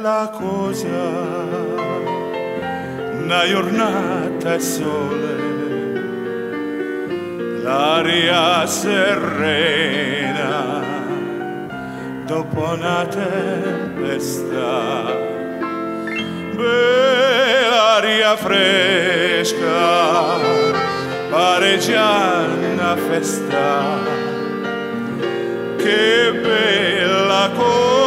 bella cosa, una giornata e sole, l'aria serena dopo una tempesta, bell'aria fresca, pare già una festa, che bella cosa.